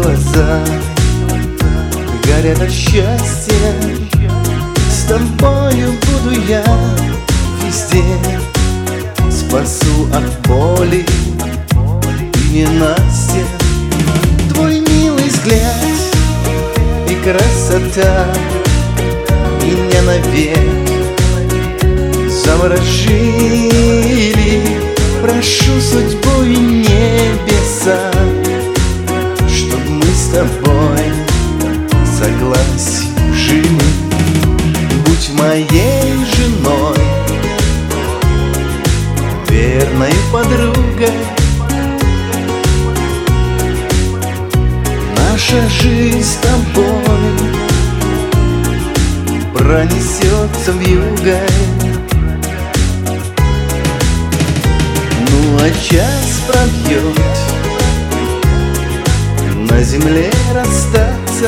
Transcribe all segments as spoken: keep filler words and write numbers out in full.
глаза горят от счастья. С тобою буду я везде, спасу от боли и ненастья. Твой милый взгляд и красота меня навек заворожили. Прошу судьбу и небеса, чтоб мы с тобой в согласии жили. Будь моей женой, верной подругой. Наша жизнь с тобой пронесется вьюгой. Ну а час пробьет, на земле расстаться.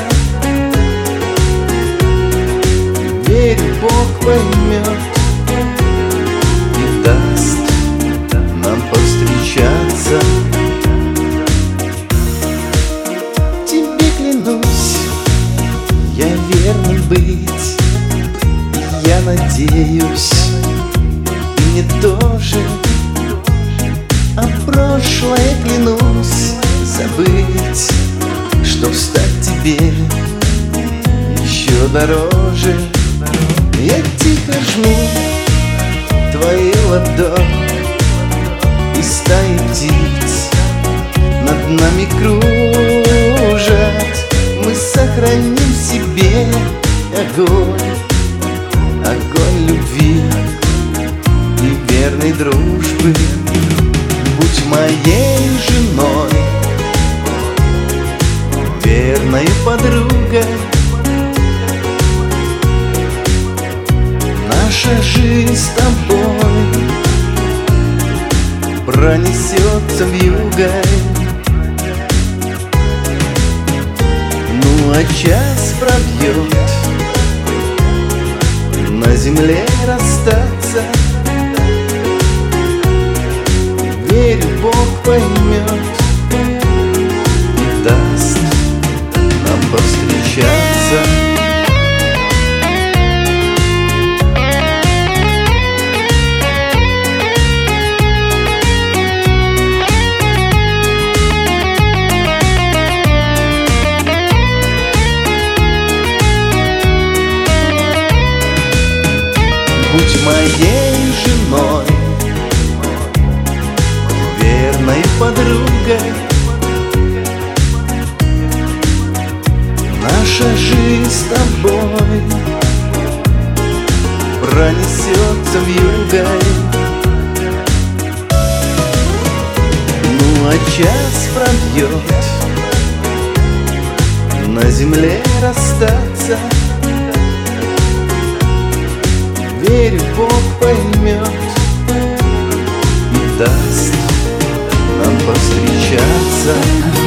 Верь, Бог поймет и даст нам повстречаться. Тебе клянусь, я верным быть, я надеюсь, и мне тоже. А прошлое клянусь забыть, чтоб стать тебе еще дороже. Я тихо жму твои ладони, и стаи птиц над нами кружат. Мы сохраним в себе огонь, огонь любви и верной дружбы. Будь моей женой, верной подругой. Наша жизнь с тобой пронесется вьюгой. Ну а час пробьет, на земле расстаться. Верь, Бог поймет и даст нам повстречаться. Будь моей женой, верной подругой. Наша жизнь с тобой пронесется вьюгой. Ну а час пробьет, на земле расстаться. Верь, Бог поймет и даст нам повстречаться.